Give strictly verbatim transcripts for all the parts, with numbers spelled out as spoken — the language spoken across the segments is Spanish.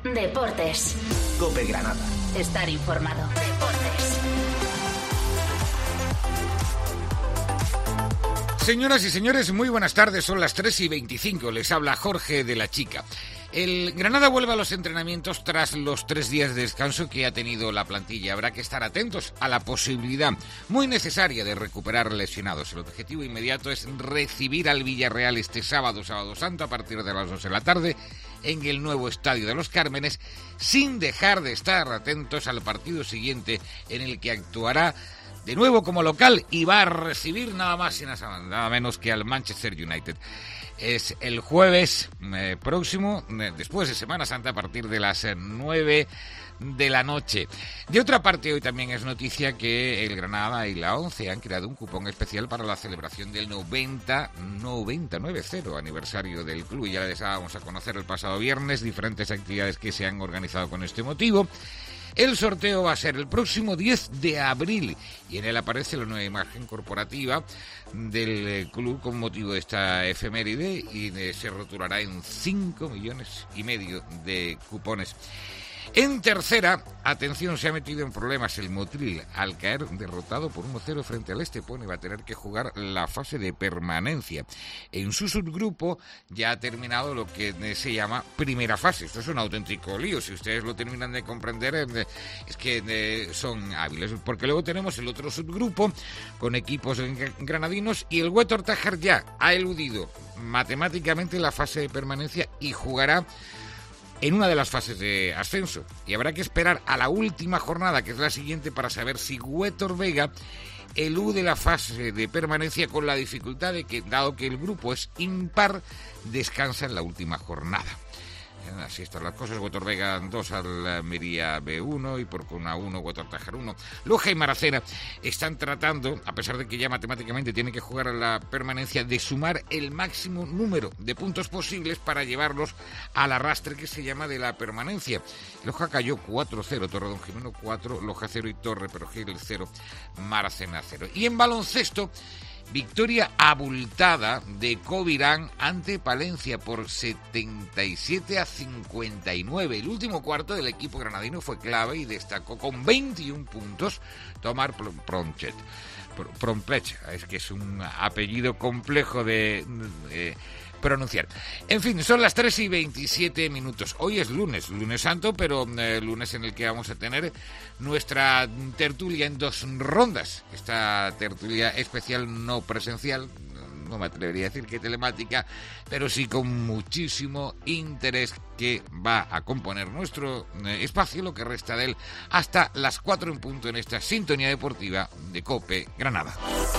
Deportes. COPE Granada. Estar informado. Deportes. Señoras y señores, muy buenas tardes. Son las tres y veinticinco. Les habla Jorge de la Chica. El Granada vuelve a los entrenamientos tras los tres días de descanso que ha tenido la plantilla. Habrá que estar atentos a la posibilidad muy necesaria de recuperar lesionados. El objetivo inmediato es recibir al Villarreal este sábado, sábado santo, a partir de las dos de la tarde, en el nuevo Estadio de los Cármenes, sin dejar de estar atentos al partido siguiente, en el que actuará de nuevo como local y va a recibir nada más y nada menos que al Manchester United. Es el jueves eh, próximo, eh, después de Semana Santa, a partir de las eh, nueve de la noche. De otra parte, hoy también es noticia que el Granada y la ONCE han creado un cupón especial para la celebración del noventa, noventa, noventa aniversario del club. Ya les dábamos a conocer el pasado viernes diferentes actividades que se han organizado con este motivo. El sorteo va a ser el próximo diez de abril y en él aparece la nueva imagen corporativa del club con motivo de esta efeméride y se rotulará en cinco millones y medio de cupones. En tercera, atención, se ha metido en problemas el Motril al caer derrotado por uno cero frente al Estepona y va a tener que jugar la fase de permanencia. En su subgrupo ya ha terminado lo que se llama primera fase. Esto es un auténtico lío. Si ustedes lo terminan de comprender, es que son hábiles. Porque luego tenemos el otro subgrupo con equipos granadinos y el Huetor Tájar ya ha eludido matemáticamente la fase de permanencia y jugará en una de las fases de ascenso. Y habrá que esperar a la última jornada, que es la siguiente, para saber si Huetor Vega elude la fase de permanencia, con la dificultad de que, dado que el grupo es impar, descansa en la última jornada. Así están las cosas. Huetor Vega dos al Almería B uno y Porcuna uno, Huetor Tájar uno. Loja y Maracena están tratando, a pesar de que ya matemáticamente tienen que jugar a la permanencia, de sumar el máximo número de puntos posibles para llevarlos al arrastre que se llama de la permanencia. Loja cayó cuatro cero, Torredonjimeno cuatro, Loja cero y Torre Perojil cero, Maracena cero. Y en baloncesto, victoria abultada de Covirán ante Palencia por setenta y siete a cincuenta y nueve. El último cuarto del equipo granadino fue clave y destacó con veintiún puntos Tomar Pronchet. Prompech, es que es un apellido complejo de... de pronunciar. En fin, son las tres y veintisiete minutos. Hoy es lunes, lunes santo, pero eh, lunes en el que vamos a tener nuestra tertulia en dos rondas. Esta tertulia especial no presencial, no me atrevería a decir que telemática, pero sí con muchísimo interés, que va a componer nuestro eh, espacio, lo que resta de él, hasta las cuatro en punto en esta sintonía deportiva de COPE Granada.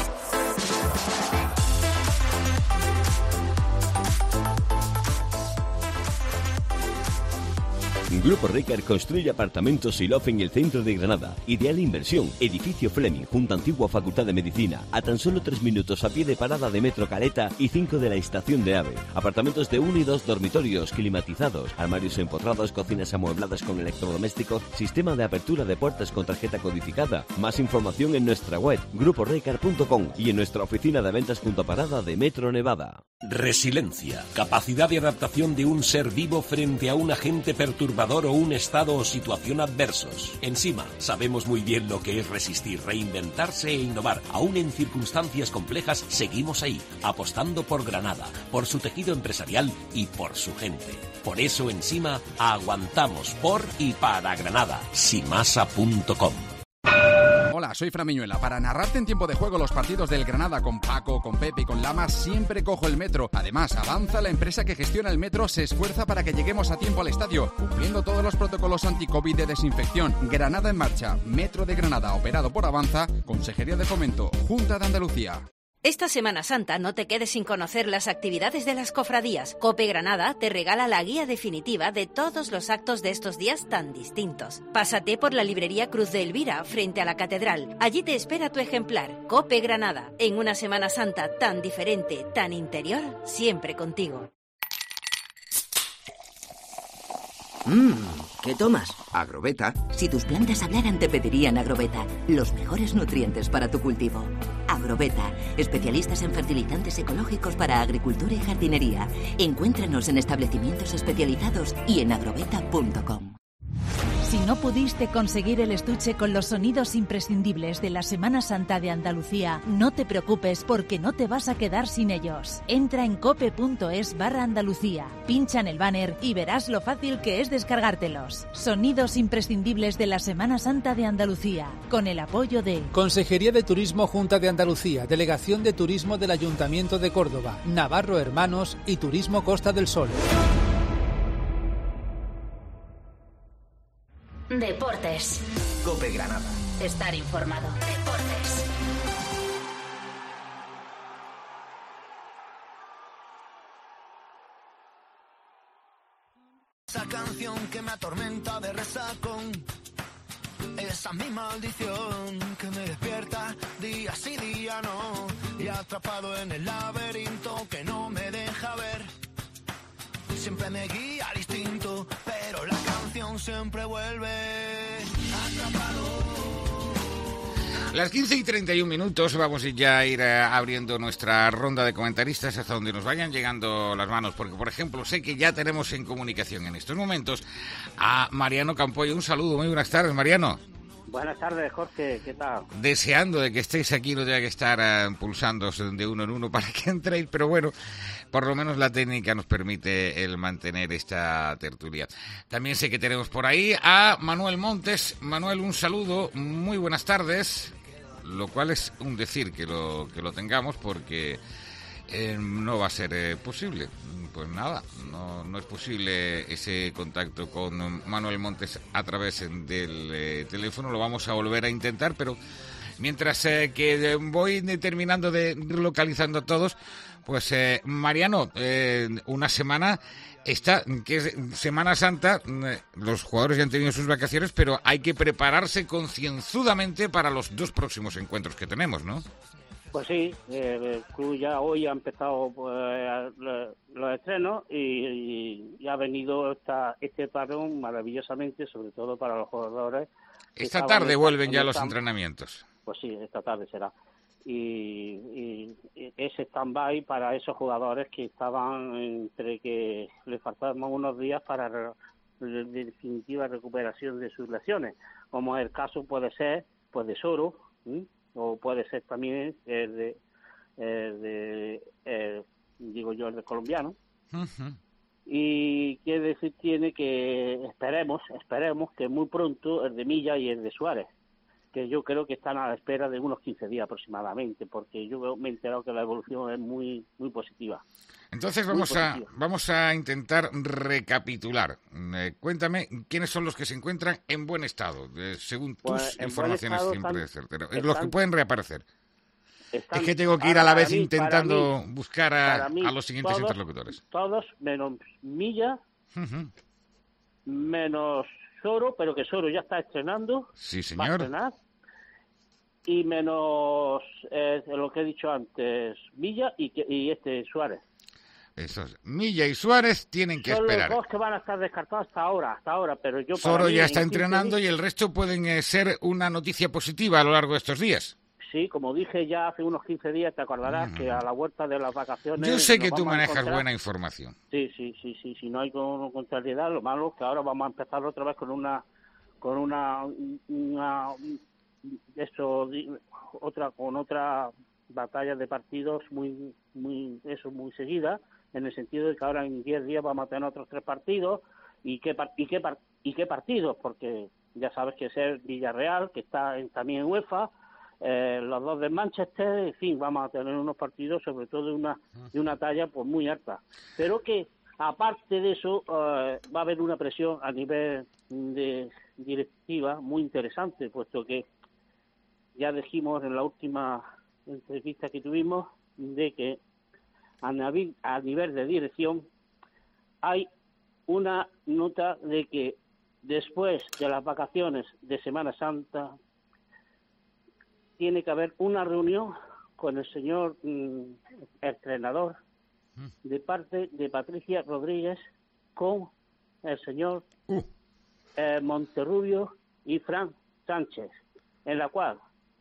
Grupo Ricard construye apartamentos y loft en el centro de Granada. Ideal inversión. Edificio Fleming, junto a antigua Facultad de Medicina. A tan solo tres minutos a pie de parada de Metro Caleta y cinco de la estación de AVE. Apartamentos de uno y dos dormitorios, climatizados, armarios empotrados, cocinas amuebladas con electrodomésticos, sistema de apertura de puertas con tarjeta codificada. Más información en nuestra web, grupo ricard punto com, y en nuestra oficina de ventas junto a parada de Metro Nevada. Resiliencia. Capacidad de adaptación de un ser vivo frente a un agente perturbador o un estado o situación adversos. En Sima sabemos muy bien lo que es resistir, reinventarse e innovar. Aún en circunstancias complejas, seguimos ahí, apostando por Granada, por su tejido empresarial y por su gente. Por eso en Sima aguantamos por y para Granada. simasa punto com. Hola, soy Fran Miñuela. Para narrarte en tiempo de juego los partidos del Granada con Paco, con Pepe y con Lama, siempre cojo el metro. Además, Avanza, la empresa que gestiona el metro, se esfuerza para que lleguemos a tiempo al estadio, cumpliendo todos los protocolos anti-COVID de desinfección. Granada en marcha. Metro de Granada, operado por Avanza. Consejería de Fomento. Junta de Andalucía. Esta Semana Santa no te quedes sin conocer las actividades de las cofradías. COPE Granada te regala la guía definitiva de todos los actos de estos días tan distintos. Pásate por la librería Cruz de Elvira, frente a la Catedral. Allí te espera tu ejemplar. COPE Granada, en una Semana Santa tan diferente, tan interior, siempre contigo. Mmm, ¿qué tomas? Agroveta. Si tus plantas hablaran te pedirían Agroveta, los mejores nutrientes para tu cultivo. Agrobeta, especialistas en fertilizantes ecológicos para agricultura y jardinería. Encuéntranos en establecimientos especializados y en agrobeta punto com. Si no pudiste conseguir el estuche con los sonidos imprescindibles de la Semana Santa de Andalucía, no te preocupes porque no te vas a quedar sin ellos. Entra en cope.es barra Andalucía, pincha en el banner y verás lo fácil que es descargártelos. Sonidos imprescindibles de la Semana Santa de Andalucía, con el apoyo de Consejería de Turismo Junta de Andalucía, Delegación de Turismo del Ayuntamiento de Córdoba, Navarro Hermanos y Turismo Costa del Sol. Deportes. Cope Granada. Estar informado. Deportes. Esa canción que me atormenta de resacón, esa es mi maldición que me despierta día sí día no, y atrapado en el laberinto que no me deja ver. Siempre me guía al instinto, pero la canción siempre vuelve. Atrapado. Las quince y treinta y un minutos, vamos ya a ir eh, abriendo nuestra ronda de comentaristas hasta donde nos vayan llegando las manos, porque por ejemplo sé que ya tenemos en comunicación en estos momentos a Mariano Campoy. Un saludo, muy buenas tardes, Mariano. Buenas tardes, Jorge, ¿qué tal? Deseando de que estéis aquí, no tenga que estar uh, pulsando de uno en uno para que entréis, pero bueno, por lo menos la técnica nos permite el mantener esta tertulia. También sé que tenemos por ahí a Manuel Montes. Manuel, un saludo, muy buenas tardes, lo cual es un decir que lo, que lo tengamos porque eh, no va a ser eh, posible. Pues nada, no, no es posible ese contacto con Manuel Montes a través del eh, teléfono. Lo vamos a volver a intentar, pero mientras eh, que voy terminando de ir localizando a todos, pues eh, Mariano, eh, una semana esta, que es Semana Santa, eh, los jugadores ya han tenido sus vacaciones, pero hay que prepararse concienzudamente para los dos próximos encuentros que tenemos, ¿no? Pues sí, eh, el club ya hoy ha empezado pues, los estrenos y, y, y ha venido esta, este parón maravillosamente, sobre todo para los jugadores. Esta tarde vuelven ya los entrenamientos. Pues sí, esta tarde será. Y, y, y ese stand-by para esos jugadores que estaban entre que les faltaban unos días para re, de definitiva recuperación de sus lesiones, como el caso puede ser pues de Soro, ¿sí? O puede ser también el de, el de el, digo yo, el de colombiano. Uh-huh. Y quiere decir tiene que esperemos, esperemos que muy pronto el de Milla y el de Suárez, que yo creo que están a la espera de unos quince días aproximadamente, porque yo me he enterado que la evolución es muy muy positiva. Entonces vamos a vamos a intentar recapitular. Eh, cuéntame quiénes son los que se encuentran en buen estado, eh, según tus pues, informaciones siempre certeras, están, los que pueden reaparecer. Están, es que tengo que ir a la vez mí, intentando mí, buscar a, mí, a los siguientes todos, interlocutores. Todos menos Milla, uh-huh. menos Soro, pero que Soro ya está estrenando. Sí, señor. Va a estrenar, y menos eh, lo que he dicho antes, Milla y, y este Suárez. Esos Milla y Suárez tienen que Son esperar. Son los dos que van a estar descartados hasta ahora, hasta ahora, pero yo Soro para mí, ya está en entrenando días, y el resto pueden eh, ser una noticia positiva a lo largo de estos días. Sí, como dije ya hace unos quince días, te acordarás mm. que a la vuelta de las vacaciones... Yo sé que tú manejas buena información. Sí, sí, sí, sí, si no hay contrariedad, lo malo es que ahora vamos a empezar otra vez con una... con una... una eso, otra con otra batalla de partidos muy, muy, eso, muy seguida, en el sentido de que ahora en diez días vamos a tener otros tres partidos, y qué, y qué, y qué partidos, porque ya sabes que es el Villarreal, que está en, también en UEFA, eh, los dos de Manchester, en fin, vamos a tener unos partidos sobre todo de una de una talla pues muy alta, pero que aparte de eso eh, va a haber una presión a nivel de directiva muy interesante, puesto que ya dijimos en la última entrevista que tuvimos de que a nivel, a nivel de dirección hay una nota de que después de las vacaciones de Semana Santa tiene que haber una reunión con el señor mm, entrenador de parte de Patricia Rodríguez con el señor uh. eh, Monterrubio y Fran Sánchez, en la cual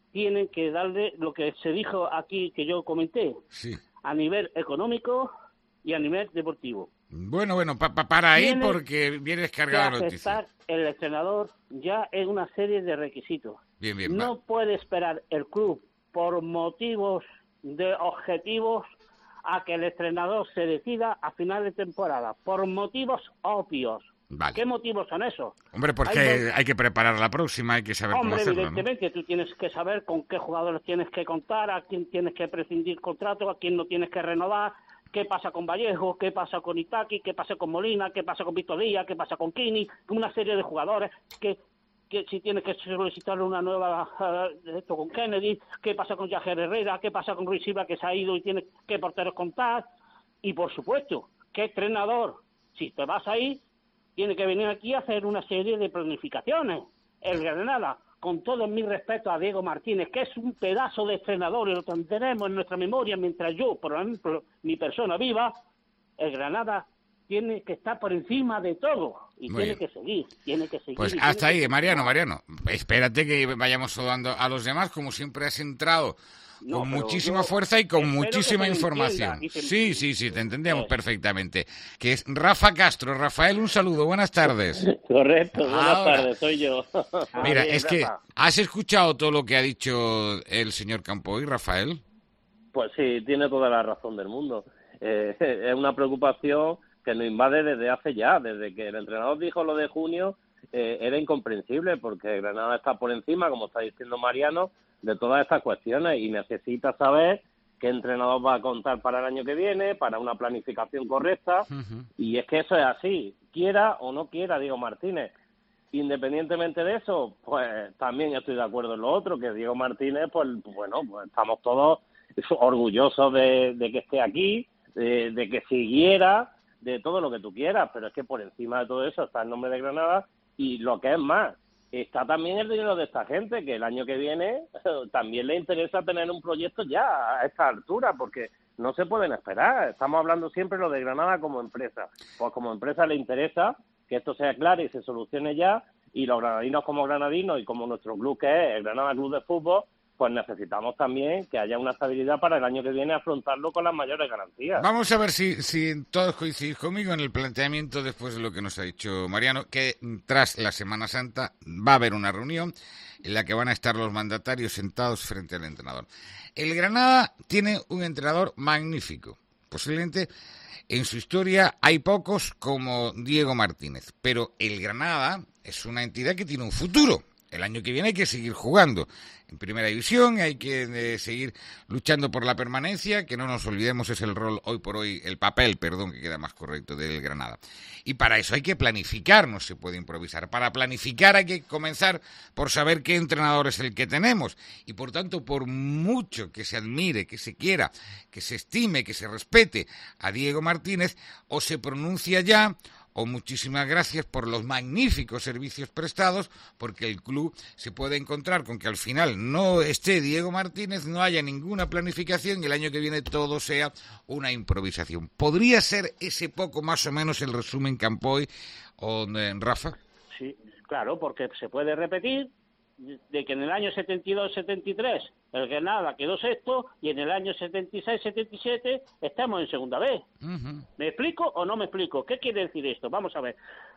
tienen que darle lo que se dijo aquí, que yo comenté, sí. a nivel económico y a nivel deportivo. Bueno, bueno, pa, pa, para ahí Tiene porque viene descargada la noticia. Aceptar el entrenador ya en una serie de requisitos. Bien, bien, no va. puede esperar el club por motivos de objetivos a que el entrenador se decida a final de temporada, por motivos obvios. Vale. ¿Qué motivos son esos? Hombre, porque hay, hay, hay que preparar la próxima, hay que saber Hombre, cómo hacerlo, evidentemente, ¿no? Tú tienes que saber con qué jugadores tienes que contar, a quién tienes que prescindir contrato, a quién no tienes que renovar, qué pasa con Vallejo, qué pasa con Itaki, qué pasa con Molina, qué pasa con Víctor Díaz, qué pasa con Kini, una serie de jugadores que que si tienes que solicitar una nueva uh, esto con Kennedy, qué pasa con Yajer Herrera, qué pasa con Ruiz Silva que se ha ido y tiene qué porteros contar, y por supuesto, qué entrenador, si te vas ahí, tiene que venir aquí a hacer una serie de planificaciones. El Granada, con todo mi respeto a Diego Martínez, que es un pedazo de entrenador y lo tenemos en nuestra memoria mientras yo, por ejemplo, mi persona viva, el Granada tiene que estar por encima de todo y Muy tiene bien. que seguir, tiene que seguir. Pues y hasta tiene ahí, que... Mariano, Mariano. Espérate que vayamos saludando a los demás, como siempre has entrado No, con pero muchísima yo fuerza y con espero muchísima que se me información. entienda y se- Sí, sí, sí, te entendemos Eso. perfectamente. Que es Rafa Castro. Rafael, un saludo, buenas tardes. Correcto, buenas Ahora. tardes, soy yo. Mira, Bien, es que Rafa. has escuchado todo lo que ha dicho el señor Campoy, Rafael. Pues sí, tiene toda la razón del mundo. Eh, es una preocupación que nos invade desde hace ya, desde que el entrenador dijo lo de junio, eh, era incomprensible porque Granada está por encima, como está diciendo Mariano, de todas estas cuestiones y necesita saber qué entrenador va a contar para el año que viene, para una planificación correcta, Uh-huh. y es que eso es así, quiera o no quiera Diego Martínez. Independientemente de eso, pues también estoy de acuerdo en lo otro, que Diego Martínez, pues bueno, pues estamos todos orgullosos de, de que esté aquí, de, de que siguiera, de todo lo que tú quieras, pero es que por encima de todo eso está el nombre de Granada y lo que es más, está también el dinero de esta gente, que el año que viene también le interesa tener un proyecto ya a esta altura, porque no se pueden esperar. Estamos hablando siempre lo de Granada como empresa. Pues como empresa le interesa que esto sea claro y se solucione ya, y los granadinos como granadinos y como nuestro club que es el Granada Club de Fútbol, pues necesitamos también que haya una estabilidad para el año que viene afrontarlo con las mayores garantías. Vamos a ver si, si todos coincidís conmigo en el planteamiento después de lo que nos ha dicho Mariano, que tras la Semana Santa va a haber una reunión en la que van a estar los mandatarios sentados frente al entrenador. El Granada tiene un entrenador magnífico. Posiblemente en su historia hay pocos como Diego Martínez, pero el Granada es una entidad que tiene un futuro. El año que viene hay que seguir jugando en Primera División, hay que eh, seguir luchando por la permanencia, que no nos olvidemos es el rol hoy por hoy, el papel, perdón, que queda más correcto, del Granada. Y para eso hay que planificar, no se puede improvisar. Para planificar hay que comenzar por saber qué entrenador es el que tenemos. Y por tanto, por mucho que se admire, que se quiera, que se estime, que se respete a Diego Martínez, o se pronuncia ya, o muchísimas gracias por los magníficos servicios prestados, porque el club se puede encontrar con que al final no esté Diego Martínez, no haya ninguna planificación y el año que viene todo sea una improvisación. ¿Podría ser ese poco más o menos el resumen, Campoy o eh, Rafa? Sí, claro, porque se puede repetir de que en el año setenta y dos setenta y tres el Granada quedó sexto y en el año setenta y seis setenta y siete estamos en segunda vez. Uh-huh. ¿Me explico o no me explico? ¿Qué quiere decir esto? Vamos a ver.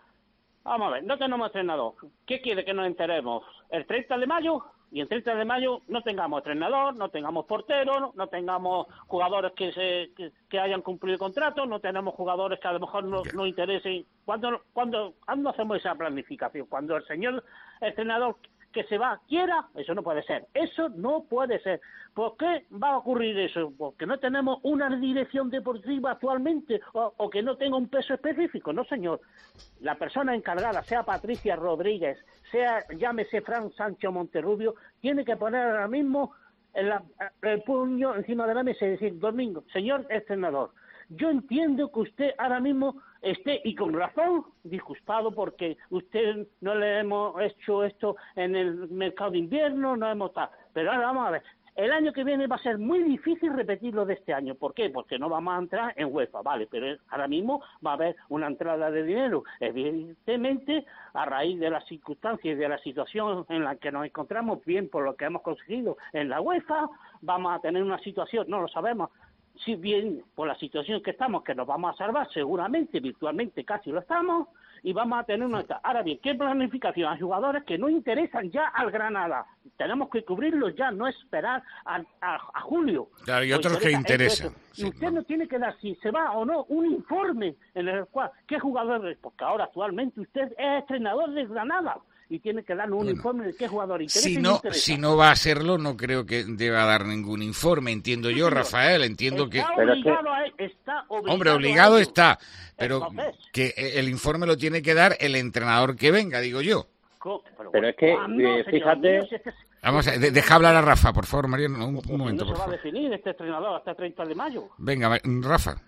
Vamos a ver, no tenemos entrenador. ¿Qué quiere que nos enteremos? ¿El treinta de mayo? Y el treinta de mayo no tengamos entrenador, no tengamos portero, no, no tengamos jugadores que se que, que hayan cumplido el contrato, no tenemos jugadores que a lo mejor no, no interesen. ¿Cuándo, cuándo, ¿Cuándo hacemos esa planificación? Cuando el señor entrenador que se va quiera, eso no puede ser, eso no puede ser. ¿Por qué va a ocurrir eso? Porque no tenemos una dirección deportiva actualmente o, o que no tenga un peso específico, no señor. La persona encargada, sea Patricia Rodríguez, sea llámese Fran Sancho Monterrubio, tiene que poner ahora mismo el, el puño encima de la mesa y decir, Domingo, señor entrenador, yo entiendo que usted ahora mismo esté, y con razón, disgustado porque usted no le hemos hecho esto en el mercado de invierno, no hemos tal. Pero ahora vamos a ver, El año que viene va a ser muy difícil repetirlo de este año. ¿Por qué? Porque no vamos a entrar en UEFA, vale, pero ahora mismo va a haber una entrada de dinero. Evidentemente, a raíz de las circunstancias y de la situación en la que nos encontramos, bien por lo que hemos conseguido en la UEFA, vamos a tener una situación, no lo sabemos, si bien por la situación que estamos, que nos vamos a salvar, seguramente, virtualmente casi lo estamos, y vamos a tener una... Ahora bien, ¿qué planificación? Hay jugadores que no interesan ya al Granada. Tenemos que cubrirlos ya, no esperar a, a, a julio. Claro, y otros que interesan. Y usted sí, no tiene que dar, si se va o no, un informe en el cual, ¿qué jugadores? Porque ahora actualmente usted es entrenador de Granada y tiene que darnos un bueno, informe de qué jugador interesa. Si no, si no va a hacerlo, no creo que deba dar ningún informe, entiendo sí, yo, señor. Rafael, entiendo está que... Obligado a, está obligado Hombre, obligado a está, pero que el informe lo tiene que dar el entrenador que venga, digo yo. Pero, pero es que, eh, fíjate... Vamos a deja hablar a Rafa, por favor, Mariano, un, un momento, no por se va favor. a definir este entrenador hasta el treinta de mayo. Venga, Rafa.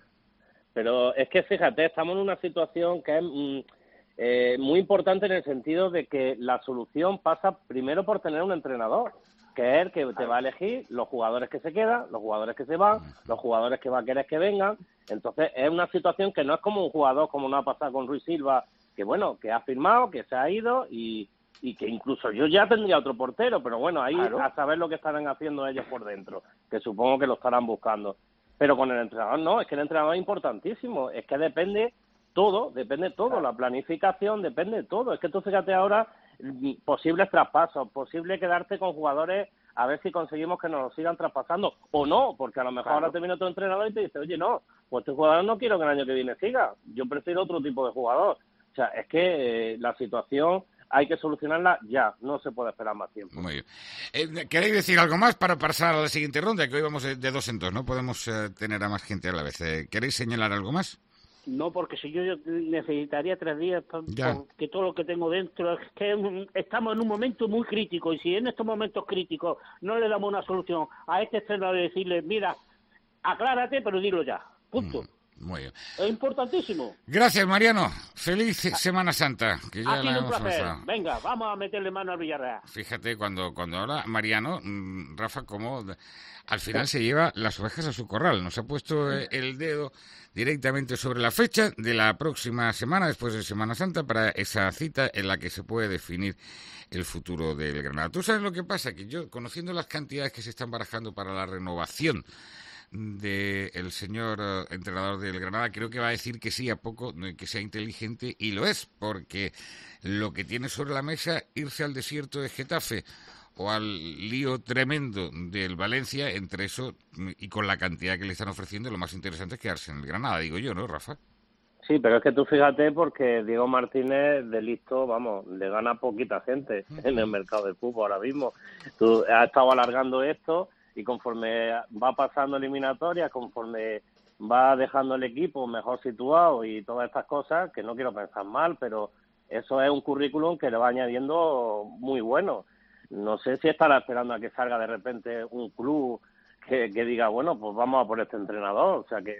Pero es que, fíjate, estamos en una situación que es... Mm, Eh, muy importante en el sentido de que la solución pasa primero por tener un entrenador, que es el que te va a elegir los jugadores que se quedan, los jugadores que se van, los jugadores que va a querer que vengan. Entonces es una situación que no es como un jugador, como no ha pasado con Ruiz Silva, que bueno, que ha firmado, que se ha ido y, y que incluso yo ya tendría otro portero, pero bueno, ahí claro. A saber lo que estarán haciendo ellos por dentro, que supongo que lo estarán buscando. Pero con el entrenador no, es que el entrenador es importantísimo, es que depende... Todo, depende de todo, la planificación depende de todo. Es que tú fíjate ahora, posibles traspasos, posible quedarte con jugadores a ver si conseguimos que nos lo sigan traspasando o no, porque a lo mejor claro. Ahora te viene otro entrenador y te dice, oye, no, pues este jugador no quiero que el año que viene siga, yo prefiero otro tipo de jugador. O sea, es que eh, la situación hay que solucionarla ya, no se puede esperar más tiempo. Muy bien. Eh, ¿Queréis decir algo más para pasar a la siguiente ronda? Que hoy vamos de dos en dos, no podemos eh, tener a más gente a la vez. Eh, ¿Queréis señalar algo más? No, porque si yo necesitaría tres días porque todo lo que tengo dentro es que estamos en un momento muy crítico y si en estos momentos críticos no le damos una solución a este entrenador de decirle, mira, aclárate, pero dilo ya, punto. Mm, muy bien. Es importantísimo. Gracias, Mariano. Feliz Semana Santa. Que ya ha sido la un hemos placer. pasado. Venga, vamos a meterle mano al Villarreal. Fíjate, cuando, cuando habla Mariano, Rafa, como al final se lleva las ovejas a su corral. Nos ha puesto el dedo directamente sobre la fecha de la próxima semana, después de Semana Santa, para esa cita en la que se puede definir el futuro del Granada. ¿Tú sabes lo que pasa? Que yo, conociendo las cantidades que se están barajando para la renovación del señor uh, entrenador del Granada, creo que va a decir que sí a poco, que sea inteligente, y lo es, porque lo que tiene sobre la mesa irse al desierto de Getafe o al lío tremendo del Valencia, entre eso y con la cantidad que le están ofreciendo, lo más interesante es quedarse en el Granada, digo yo, ¿no, Rafa? Sí, pero es que tú fíjate, porque Diego Martínez de listo, vamos, le gana poquita gente en el mercado del fútbol ahora mismo. Tú has estado alargando esto y conforme va pasando eliminatorias, conforme va dejando el equipo mejor situado y todas estas cosas, que no quiero pensar mal, pero eso es un currículum que le va añadiendo muy bueno. No sé si estará esperando a que salga de repente un club que, que diga, bueno, pues vamos a por este entrenador. O sea que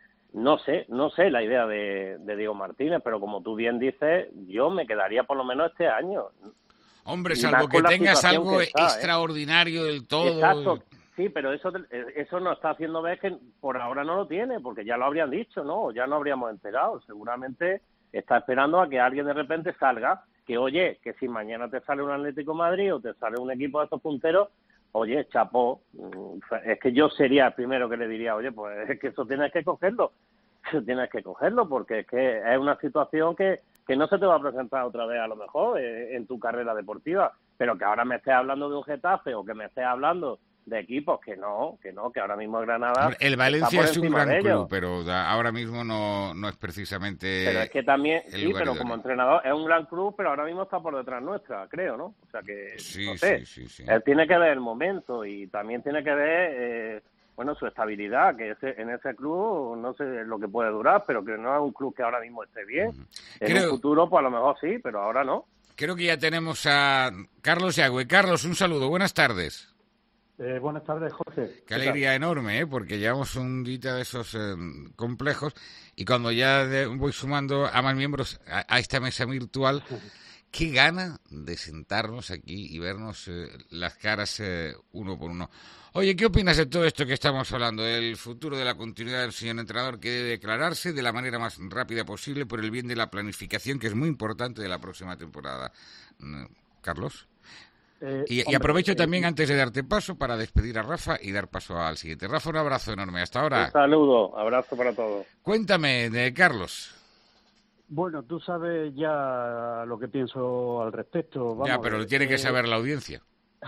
no sé, no sé la idea de, de Diego Martínez, pero como tú bien dices, yo me quedaría por lo menos este año. Hombre, salvo que tengas algo que está, extraordinario ¿eh? Del todo. Exacto, sí, pero eso eso nos está haciendo ver que por ahora no lo tiene, porque ya lo habrían dicho, ¿no? Ya no habríamos enterado. Seguramente está esperando a que alguien de repente salga, que oye, que si mañana te sale un Atlético de Madrid o te sale un equipo de estos punteros, oye, chapó, es que yo sería el primero que le diría, oye, pues es que eso tienes que cogerlo, eso tienes que cogerlo, porque es que es una situación que, que no se te va a presentar otra vez a lo mejor eh, en tu carrera deportiva, pero que ahora me estés hablando de un Getafe o que me estés hablando de equipos que no, que no, que ahora mismo Granada... El Valencia es un gran club, pero ahora mismo no, no es precisamente... Pero es que también, sí, pero como entrenador es un gran club, pero ahora mismo está por detrás nuestra, creo, ¿no? O sea que, sí, no sé, sí, sí, sí. Él tiene que ver el momento y también tiene que ver, eh, bueno, su estabilidad, que ese, en ese club no sé lo que puede durar, pero que no es un club que ahora mismo esté bien. Uh-huh. En creo... un futuro, pues a lo mejor sí, pero ahora no. Creo que ya tenemos a Carlos Yagüe. Carlos, un saludo, buenas tardes. Eh, buenas tardes, Jorge. Qué alegría enorme, ¿eh? Porque llevamos un día de esos eh, complejos y cuando ya de, voy sumando a más miembros a, a esta mesa virtual, qué gana de sentarnos aquí y vernos eh, las caras eh, uno por uno. Oye, ¿qué opinas de todo esto que estamos hablando? El futuro de la continuidad del señor entrenador, que debe declararse de la manera más rápida posible por el bien de la planificación, que es muy importante de la próxima temporada. Carlos. Eh, y, hombre, y aprovecho eh, también, antes de darte paso, para despedir a Rafa y dar paso al siguiente. Rafa, un abrazo enorme. Hasta ahora. Un saludo, abrazo para todos. Cuéntame, de Carlos. Bueno, tú sabes ya lo que pienso al respecto. Vamos ya, pero a lo ver, tiene que eh, saber la audiencia.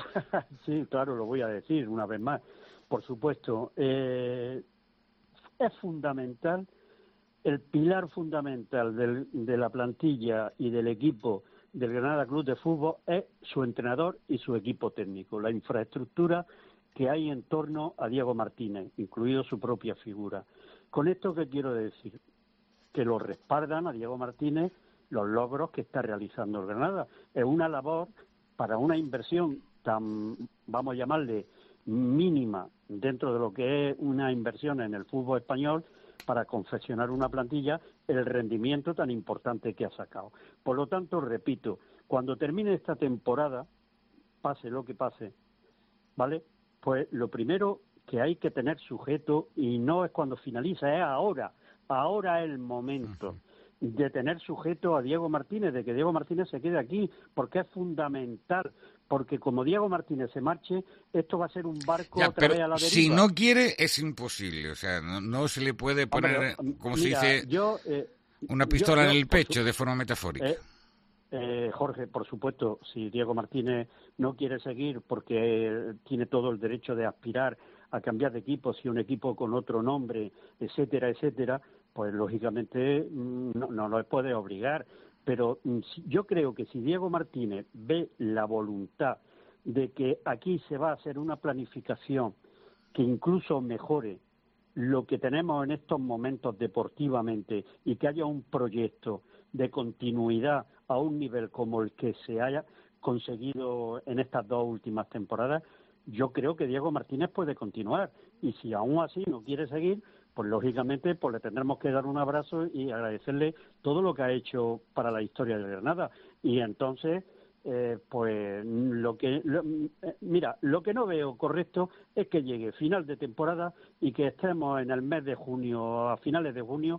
Sí, claro, lo voy a decir una vez más. Por supuesto, eh, es fundamental, el pilar fundamental del, de la plantilla y del equipo del Granada Club de Fútbol es su entrenador y su equipo técnico, la infraestructura que hay en torno a Diego Martínez, incluido su propia figura. ¿Con esto qué quiero decir? Que lo respaldan a Diego Martínez los logros que está realizando el Granada. Es una labor para una inversión tan, vamos a llamarle, mínima dentro de lo que es una inversión en el fútbol español, para confeccionar una plantilla, el rendimiento tan importante que ha sacado. Por lo tanto, repito, cuando termine esta temporada, pase lo que pase, ¿vale? Pues lo primero que hay que tener sujeto, y no es cuando finaliza, es ahora, ahora es el momento de tener sujeto a Diego Martínez, de que Diego Martínez se quede aquí, porque es fundamental, porque como Diego Martínez se marche, esto va a ser un barco Ya, otra pero vez a la deriva. si no quiere, es imposible, o sea, no, no se le puede poner, Hombre, como mira, se dice, yo, eh, una pistola yo- yo, en el por pecho, su- de forma metafórica. Eh, eh, Jorge, por supuesto, si Diego Martínez no quiere seguir porque eh, tiene todo el derecho de aspirar a cambiar de equipo, si un equipo con otro nombre, etcétera, etcétera, pues lógicamente mm, no, no lo puede obligar. Pero mm, si- yo creo que si Diego Martínez ve la voluntad de que aquí se va a hacer una planificación que incluso mejore lo que tenemos en estos momentos deportivamente y que haya un proyecto de continuidad a un nivel como el que se haya conseguido en estas dos últimas temporadas, yo creo que Diego Martínez puede continuar. Y si aún así no quiere seguir, pues lógicamente pues le tendremos que dar un abrazo y agradecerle todo lo que ha hecho para la historia de Granada. Y entonces, eh, pues lo que lo- eh, mira, lo que no veo correcto es que llegue final de temporada y que estemos en el mes de junio, a finales de junio,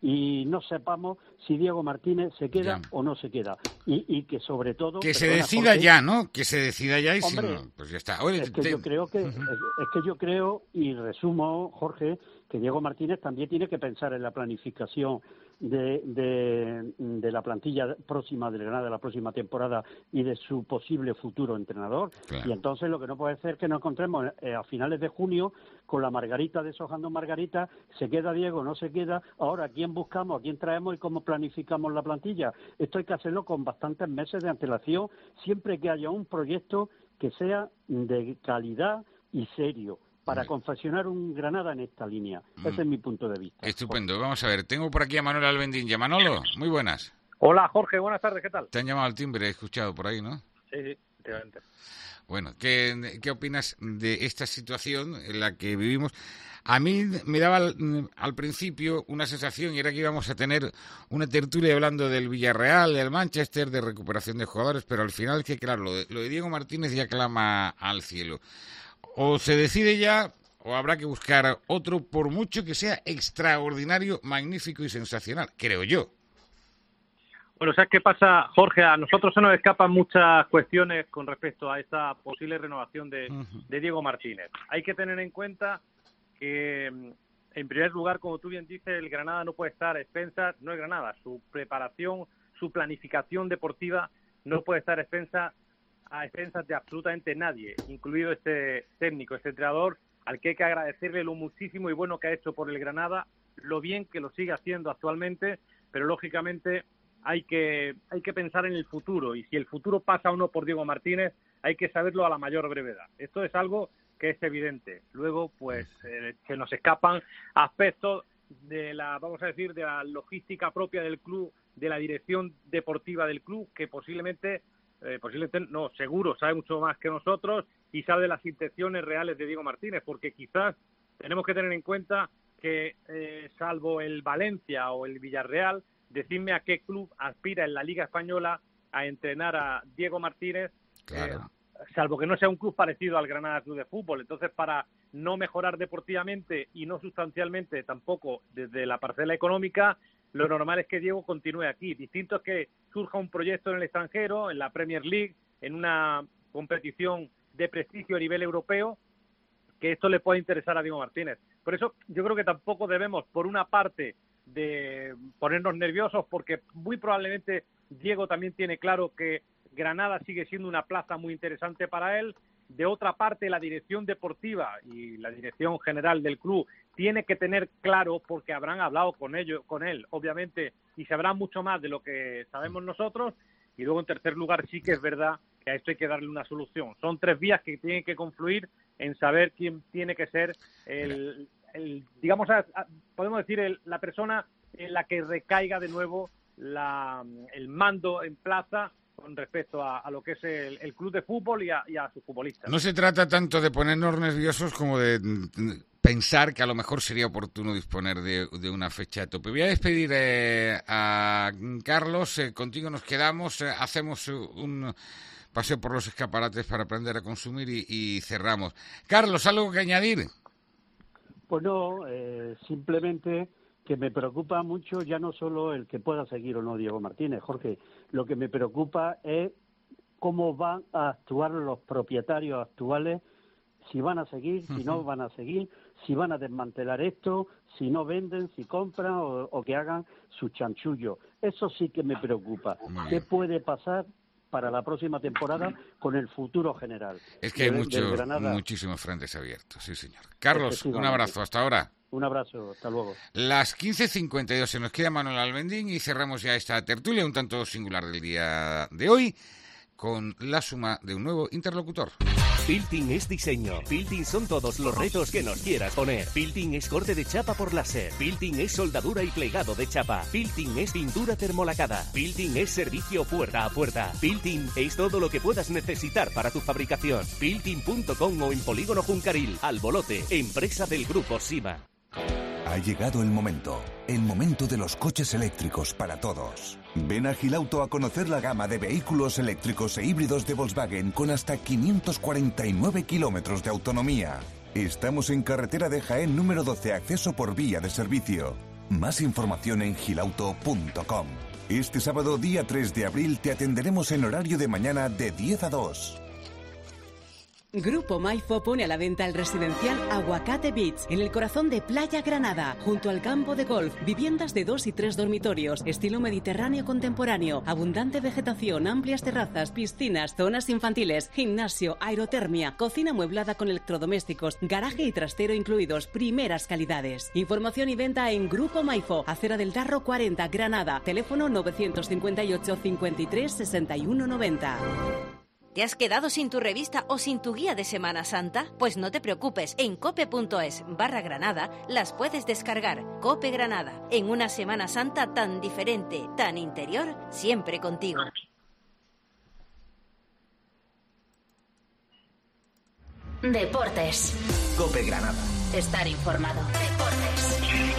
y no sepamos si Diego Martínez se queda Ya. o no se queda. Y, y que sobre todo... Que se perdona, decida Jorge, ya, ¿no? Que se decida ya y Hombre, si no, pues ya está. Oye, es que te- yo creo que es, es que yo creo y resumo, Jorge, que Diego Martínez también tiene que pensar en la planificación de, de, de la plantilla próxima del Granada de la próxima temporada y de su posible futuro entrenador. Claro. Y entonces lo que no puede ser es que nos encontremos eh, a finales de junio con la Margarita deshojando Margarita, se queda Diego, no se queda, ahora quién buscamos, a quién traemos y cómo planificamos la plantilla. Esto hay que hacerlo con bastantes meses de antelación, siempre que haya un proyecto que sea de calidad y serio, para confeccionar un Granada en esta línea. Ese es mi punto de vista. Estupendo. Vamos a ver, tengo por aquí a Manuel Albendinja. Manolo, muy buenas. Hola, Jorge, buenas tardes, ¿qué tal? Te han llamado al timbre, he escuchado por ahí, ¿no? Sí, sí, efectivamente. Bueno, ¿qué, qué opinas de esta situación en la que vivimos? A mí me daba al, al principio una sensación, y era que íbamos a tener una tertulia hablando del Villarreal, del Manchester, de recuperación de jugadores, pero al final, que claro, lo de, lo de Diego Martínez ya clama al cielo. O se decide ya, o habrá que buscar otro, por mucho que sea extraordinario, magnífico y sensacional, creo yo. Bueno, ¿sabes qué pasa, Jorge? A nosotros se nos escapan muchas cuestiones con respecto a esta posible renovación de, de Diego Martínez. Hay que tener en cuenta que, en primer lugar, como tú bien dices, el Granada no puede estar a expensas, no es Granada, su preparación, su planificación deportiva no puede estar a expensas, a expensas de absolutamente nadie, incluido este técnico, este entrenador, al que hay que agradecerle lo muchísimo y bueno que ha hecho por el Granada, lo bien que lo sigue haciendo actualmente, pero lógicamente hay que hay que pensar en el futuro, y si el futuro pasa o no por Diego Martínez, hay que saberlo a la mayor brevedad. Esto es algo que es evidente. Luego, pues, eh, se nos escapan aspectos de la, vamos a decir, de la logística propia del club, de la dirección deportiva del club, que posiblemente, eh, posiblemente no, seguro, sabe mucho más que nosotros y sabe de las intenciones reales de Diego Martínez, porque quizás tenemos que tener en cuenta que, eh, salvo el Valencia o el Villarreal, decidme a qué club aspira en la Liga Española a entrenar a Diego Martínez, claro. eh, salvo que no sea un club parecido al Granada Club de Fútbol. Entonces, para no mejorar deportivamente y no sustancialmente tampoco desde la parcela económica, lo normal es que Diego continúe aquí. Distinto es que surja un proyecto en el extranjero, en la Premier League, en una competición de prestigio a nivel europeo, que esto le puede interesar a Diego Martínez. Por eso yo creo que tampoco debemos, por una parte, de ponernos nerviosos, porque muy probablemente Diego también tiene claro que Granada sigue siendo una plaza muy interesante para él. De otra parte, la dirección deportiva y la dirección general del club tiene que tener claro, porque habrán hablado con ellos, con él, obviamente, y sabrán mucho más de lo que sabemos nosotros. Y luego, en tercer lugar, sí que es verdad que a esto hay que darle una solución. Son tres vías que tienen que confluir en saber quién tiene que ser el, el digamos, a, a, podemos decir, el, la persona en la que recaiga de nuevo la, el mando en plaza con respecto a, a lo que es el, el club de fútbol y a, y a sus futbolistas. No se trata tanto de ponernos nerviosos como de pensar que a lo mejor sería oportuno disponer de, de una fecha de tope. Voy a despedir eh, a Carlos, eh, contigo nos quedamos, eh, hacemos un paseo por los escaparates para aprender a consumir y, y cerramos. Carlos, ¿algo que añadir? Pues no, eh, simplemente que me preocupa mucho ya no solo el que pueda seguir o no Diego Martínez, Jorge, lo que me preocupa es cómo van a actuar los propietarios actuales, si van a seguir, si no van a seguir, si van a desmantelar esto, si no venden, si compran o, o que hagan su chanchullo. Eso sí que me preocupa. ¿Qué puede pasar para la próxima temporada con el futuro general? Es que hay del, muchos, del Granada. muchísimos frentes abiertos, sí señor. Carlos, un abrazo, hasta ahora. Un abrazo, hasta luego. Las quince cincuenta y dos se nos queda Manuel Albendín y cerramos ya esta tertulia un tanto singular del día de hoy con la suma de un nuevo interlocutor. Building es diseño. Building son todos los retos que nos quieras poner. Building es corte de chapa por láser. Building es soldadura y plegado de chapa. Building es pintura termolacada. Building es servicio puerta a puerta. Building es todo lo que puedas necesitar para tu fabricación. Building punto com o en Polígono Juncaril. Albolote, empresa del Grupo Sima. Ha llegado el momento, el momento de los coches eléctricos para todos. Ven a Gilauto a conocer la gama de vehículos eléctricos e híbridos de Volkswagen con hasta quinientos cuarenta y nueve kilómetros de autonomía. Estamos en carretera de Jaén número doce, acceso por vía de servicio. Más información en gilauto punto com. Este sábado, día tres de abril, te atenderemos en horario de mañana de diez a dos. Grupo Maifo pone a la venta el residencial Aguacate Beach, en el corazón de Playa Granada, junto al campo de golf, viviendas de dos y tres dormitorios, estilo mediterráneo contemporáneo, abundante vegetación, amplias terrazas, piscinas, zonas infantiles, gimnasio, aerotermia, cocina amueblada con electrodomésticos, garaje y trastero incluidos, primeras calidades. Información y venta en Grupo Maifo, Acera del Darro cuarenta, Granada, teléfono novecientos cincuenta y ocho, cincuenta y tres, sesenta y uno, noventa. ¿Te has quedado sin tu revista o sin tu guía de Semana Santa? Pues no te preocupes, en cope punto es barra Granada las puedes descargar. Cope Granada, en una Semana Santa tan diferente, tan interior, siempre contigo. Deportes. Cope Granada. Estar informado. Deportes.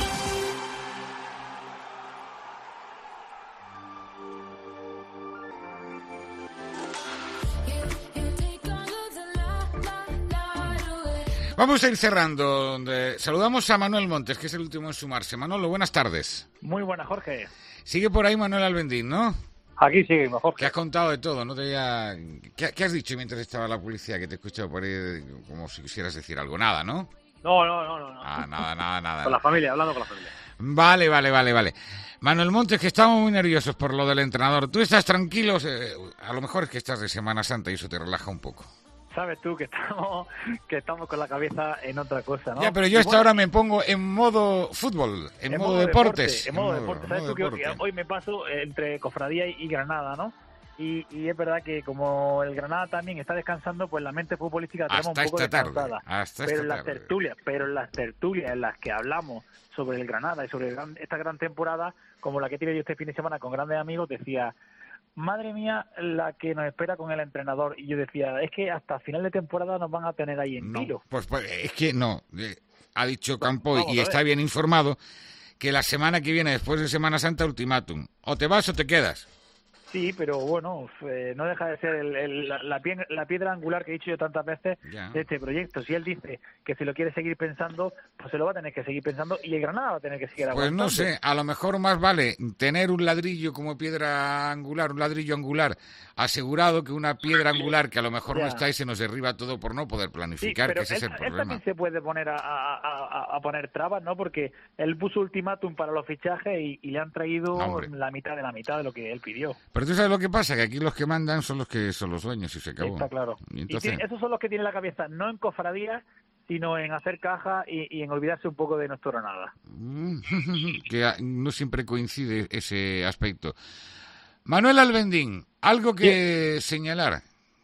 Vamos a ir cerrando. Donde saludamos a Manuel Montes, que es el último en sumarse. Manolo, buenas tardes. Muy buenas, Jorge. Sigue por ahí Manuel Albendín, ¿no? Aquí seguimos, Jorge. Que has contado de todo, ¿no? Te ya... ¿Qué, ¿Qué has dicho mientras estaba la policía? Que te he escuchado por ahí como si quisieras decir algo. Nada, ¿no? No, no, no, no. Ah, nada, nada, nada. Con la familia, hablando con la familia. Vale, vale, vale, vale. Manuel Montes, que estamos muy nerviosos por lo del entrenador. ¿Tú estás tranquilo? Eh, a lo mejor es que estás de Semana Santa y eso te relaja un poco. Sabes tú que estamos que estamos con la cabeza en otra cosa, ¿no? Ya, pero yo hasta bueno, ahora me pongo en modo fútbol, en, en modo, modo deportes. Deporte, en modo deporte. ¿Sabes tú deporte. que hoy me paso entre Cofradía y Granada, ¿no? Y, y es verdad que como el Granada también está descansando, pues la mente futbolística tenemos hasta un poco esta descansada. Tarde, hasta pero esta en las tarde. tertulias, pero en las tertulias en las que hablamos sobre el Granada y sobre el gran, esta gran temporada, como la que tiene yo este fin de semana con grandes amigos, decía... Madre mía, la que nos espera con el entrenador. Y yo decía, es que hasta final de temporada nos van a tener ahí en tiro. No, pues, pues es que no. Ha dicho Campo, y está bien informado, que la semana que viene, después de Semana Santa, ultimátum. O te vas o te quedas. Sí, pero bueno, eh, no deja de ser el, el, la, la, pie, la piedra angular que he dicho yo tantas veces ya. de este proyecto. Si él dice que se lo quiere seguir pensando, pues se lo va a tener que seguir pensando y el Granada va a tener que seguir aguantando. Pues no sé, a lo mejor más vale tener un ladrillo como piedra angular, un ladrillo angular asegurado que una piedra angular que a lo mejor ya. no está y se nos derriba todo por no poder planificar, sí, pero que ese él, es el él problema. También se puede poner a, a, a, a poner trabas, ¿no? Porque él puso ultimátum para los fichajes y, y le han traído Hombre. la mitad de la mitad de lo que él pidió. Pero tú sabes lo que pasa, que aquí los que mandan son los que son los dueños y se acabó. Está claro. Y entonces... y tiene, esos son los que tienen la cabeza no en cofradías, sino en hacer caja y, y en olvidarse un poco de nuestro Granada. Que no siempre coincide ese aspecto. Manuel Albendín, algo que sí. señalar.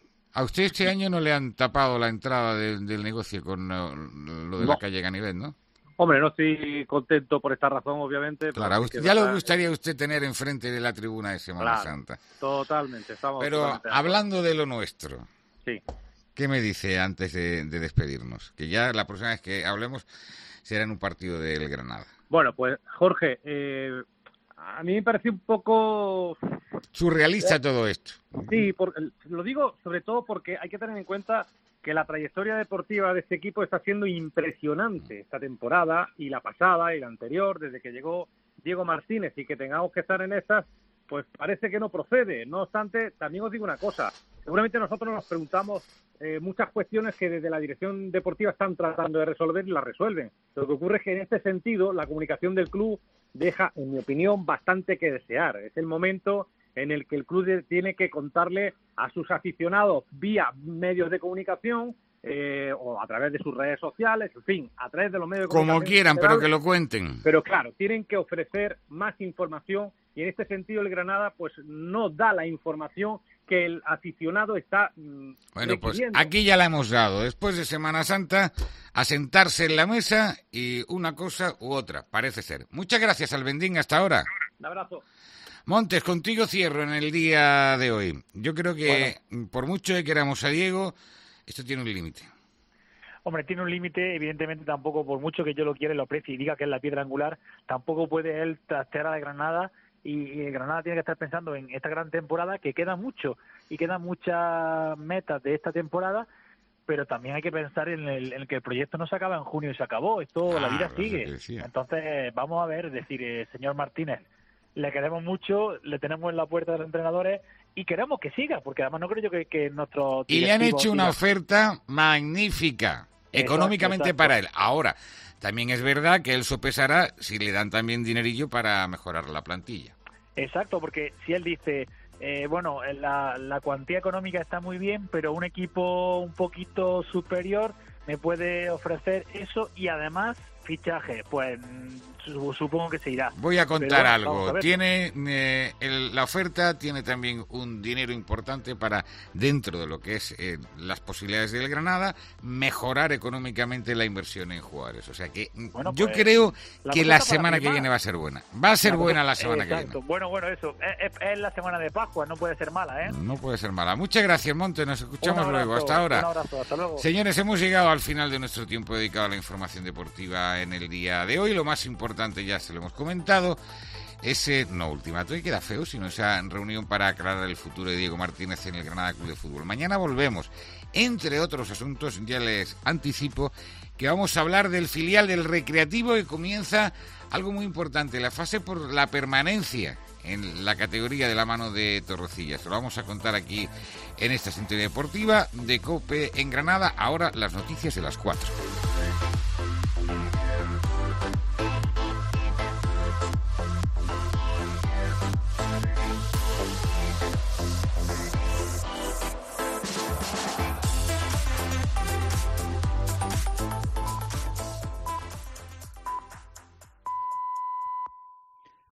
A usted este año no le han tapado la entrada de, del negocio con lo, lo de no. la calle Ganivet, ¿no? Hombre, no estoy contento por esta razón, obviamente. Claro, usted, ya le gustaría a usted tener enfrente de la tribuna de Semana claro, Santa. Totalmente, estamos Pero totalmente hablando de lo nuestro, sí. ¿qué me dice antes de, de despedirnos? Que ya la próxima vez que hablemos será en un partido del Granada. Bueno, pues Jorge, eh, a mí me parece un poco... surrealista eh, todo esto. Sí, por, lo digo sobre todo porque hay que tener en cuenta que la trayectoria deportiva de este equipo está siendo impresionante esta temporada y la pasada y la anterior, desde que llegó Diego Martínez, y que tengamos que estar en estas, pues parece que no procede. No obstante, también os digo una cosa, seguramente nosotros nos preguntamos eh, muchas cuestiones que desde la dirección deportiva están tratando de resolver y las resuelven. Lo que ocurre es que en este sentido la comunicación del club deja, en mi opinión, bastante que desear. Es el momento en el que el club tiene que contarle a sus aficionados vía medios de comunicación eh, o a través de sus redes sociales, en fin, a través de los medios de Como comunicación. quieran, general, pero que lo cuenten. Pero claro, tienen que ofrecer más información y en este sentido el Granada pues no da la información que el aficionado está mmm, Bueno, pues requiriendo. aquí ya la hemos dado. Después de Semana Santa, a sentarse en la mesa y una cosa u otra, parece ser. Muchas gracias, Albendín, hasta ahora. Un abrazo. Montes, contigo cierro en el día de hoy. Yo creo que bueno. por mucho que queramos a Diego, esto tiene un límite. Hombre, tiene un límite, evidentemente tampoco, por mucho que yo lo quiera y lo aprecie y diga que es la piedra angular, tampoco puede él trastear a la Granada y, y el Granada tiene que estar pensando en esta gran temporada, que queda mucho y quedan muchas metas de esta temporada, pero también hay que pensar en el, en que el proyecto no se acaba en junio y se acabó, esto, ah, la vida sigue. Entonces, vamos a ver, decir, eh, señor Martínez, le queremos mucho, le tenemos en la puerta de los entrenadores y queremos que siga, porque además no creo yo que, que nuestro... Y le han hecho una oferta magnífica, exacto, económicamente exacto. para él. Ahora, también es verdad que él sopesará si le dan también dinerillo para mejorar la plantilla. Exacto, porque si él dice, eh, bueno, la, la cuantía económica está muy bien, pero un equipo un poquito superior me puede ofrecer eso y además fichaje, pues supongo que se irá. Voy a contar bueno, algo. A tiene eh, el, la oferta tiene también un dinero importante para, dentro de lo que es eh, las posibilidades del Granada, mejorar económicamente la inversión en jugadores. O sea que bueno, yo pues, creo la que la semana que viene va a ser buena. Va a ser la buena la semana exacto. que viene. Bueno, bueno, eso. Es, es la semana de Pascua, no puede ser mala, ¿eh? No puede ser mala. Muchas gracias, Monte. Nos escuchamos abrazo, luego. Hasta ahora. Un abrazo, hasta luego. Señores, hemos llegado al final de nuestro tiempo dedicado a la información deportiva en el día de hoy. Lo más importante, ya se lo hemos comentado, ese no ultimato, y queda feo, sino esa reunión para aclarar el futuro de Diego Martínez en el Granada Club de Fútbol. Mañana volvemos, entre otros asuntos, ya les anticipo que vamos a hablar del filial del Recreativo, que comienza algo muy importante, la fase por la permanencia en la categoría de la mano de Torrecillas. Lo vamos a contar aquí en esta sintonía deportiva de COPE en Granada. Ahora las noticias de las cuatro.